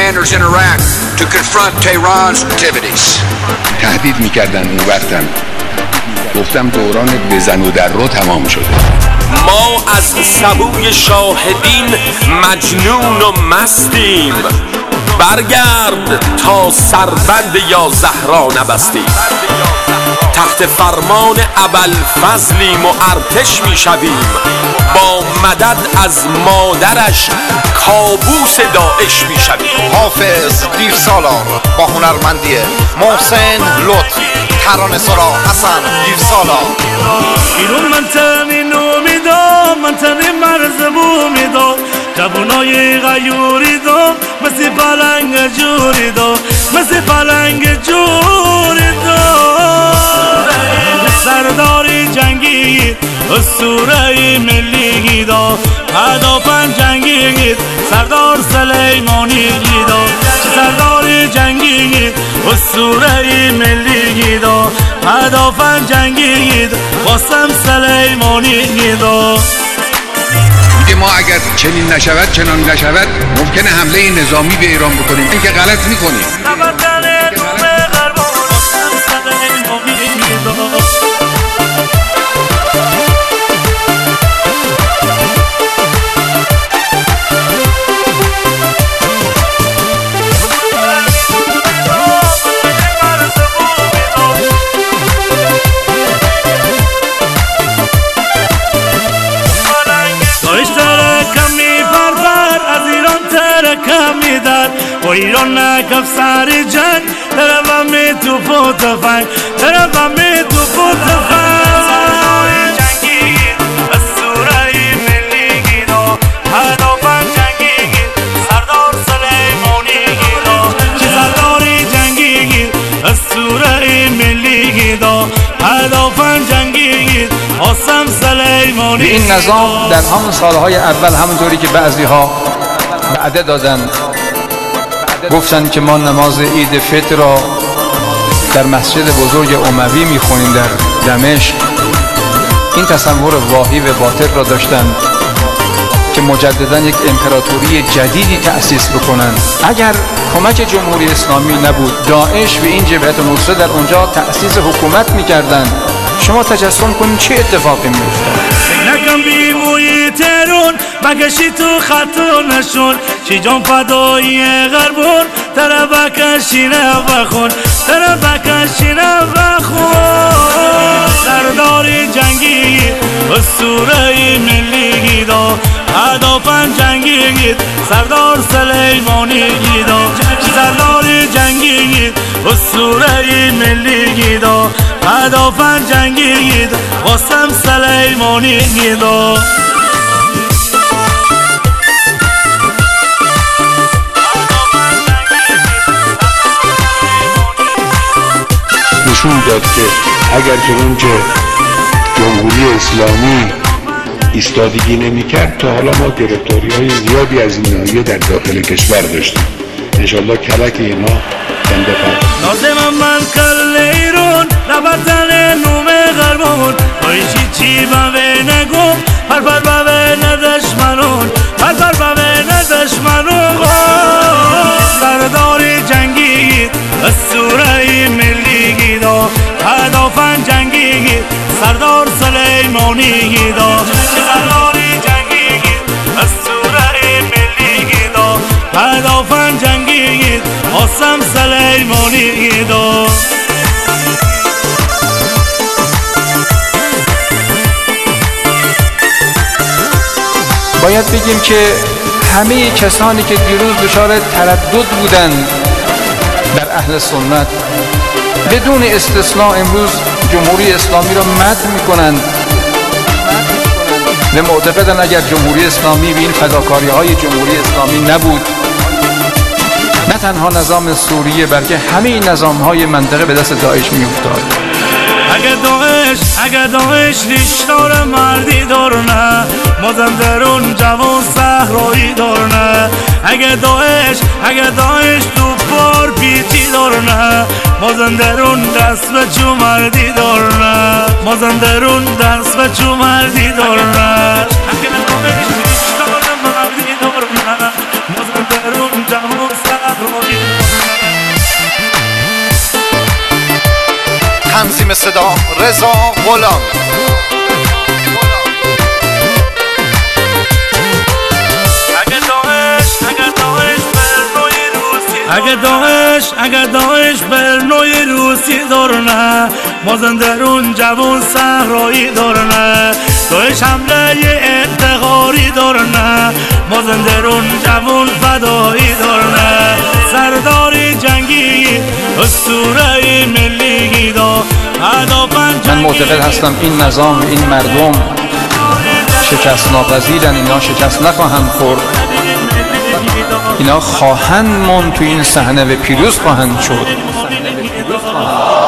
commanders in Iraq to confront Tehran's activities. تهدید می‌کردن اون وقتم گفتم دوران بزن و در رو تمام شده. ما از سبوی شاهدین مجنون و مستیم، برگرد تا سربند یا زهرا نبستیم. تحت فرمان ابوالفضلیم و ارتش میشویم، با مدد از مادرش کابوس داعش میشویم. حافظ دیر سالار با هنرمندی محسن لطف، ترانه سرا حسن دیر سالار. ایرون منطقی نومیدم، منطقی مرز بومیدم، جوانای غیوری دم مثل پلنگ جوری دم، مثل پلنگ جوری دم. سرداری جنگی اسطوره ملی دا، هدافن جنگی سردار سلیمانی دا. سرداری جنگی اسطوره ملی دا، هدافن جنگی قاسم سلیمانی دا. ما اگر چنین نشود چنان نشود ممکنه حمله نظامی به ایران بکنیم. این که غلط میکنیم. و ایران نکف سر جنگ طرفم می توپ و تفنگ، طرفم می توپ و تفنگ. جنگی اسطوره ملی گیدا، هدافن جنگی سردار سلیمانی گیدا. سرداری جنگی اسطوره ملی گیدا، هدافن جنگی قاسم سلیمانی. این نظام در همون سالهای اول همونطوری که بعضی ها وعده دادن، گفتن که ما نماز عید فطر را در مسجد بزرگ اموی میخونیم در دمشق. این تصور واهی و باطل را داشتن که مجددا یک امپراتوری جدیدی تأسیس بکنن. اگر کمک جمهوری اسلامی نبود، داعش و این جبهت نصره در اونجا تأسیس حکومت میکردن. شما تجسم کنید چه اتفاقی میافتاد. نکن بی موی ترون بکشی تو خطو نشون، چی جان فدایی غربون طرف بکشینه بخون، طرف بکشینه بخون. سرداری جنگی اسطوره ملی گیدا، هدافن جنگی سردار سلیمانی گیدا. سرداری جنگی اسطوره ملی گیدا، هدافن جنگی قاسم سلیمانی گیدا. نشون داد که اگر چنانچه جمهوری اسلامی ایستادگی نمی‌کرد تا حالا ما گرفتاری‌های زیادی از این ناحیه در داخل کشور داشتیم. انشالله کلک اینا کنده فرد. لازم من کل ایرون نبردن نوم غربون، آیشی چی باوی نگو پر پر باوی ندشمنون، پر پر باوی ندشمنون. سرداری جنگی اسطوره ملی گیدا، هدافن جنگی سردار سلیمانی گیدا. سرداری جنگی اسطوره ملی گیدا، هدافن جنگی قاسم سلیمانی گیدا. باید بگیم که همه کسانی که دیروز دچار تردد بودند در اهل سنت بدون استثناء امروز جمهوری اسلامی را مدح میکنند و معتقدند اگر جمهوری اسلامی به این فداکاری‌های جمهوری اسلامی نبود، نه تنها نظام سوریه بلکه همه نظام‌های منطقه به دست داعش می‌افتاد. اگه داعش لیشدار مردی دارنه، مازندران جوان صحرایی دارنه. اگه داعش تو بار بیتی دارنه، مازندران دست به چو مردی دارنه، مازندران دست به چو مردی دارنه. اگه داعش لیشدار مردی دارنه، مازندران جوان صحرایی نیمه صدا رضا غلام. اگه داعش بر نوع روسی دارنه، مازندران جوان صحرایی دارنه. داعش حمله انتقاری دارنه، مازندران جوان فدایی دارنه. سردار جنگی اسطوره ملی دا. من معتقد هستم این نظام، این مردم شکست ناپذیرن، اینا شکست نخواهند خورد، اینا خواهند ماند تو این صحنه و پیروز خواهند شد.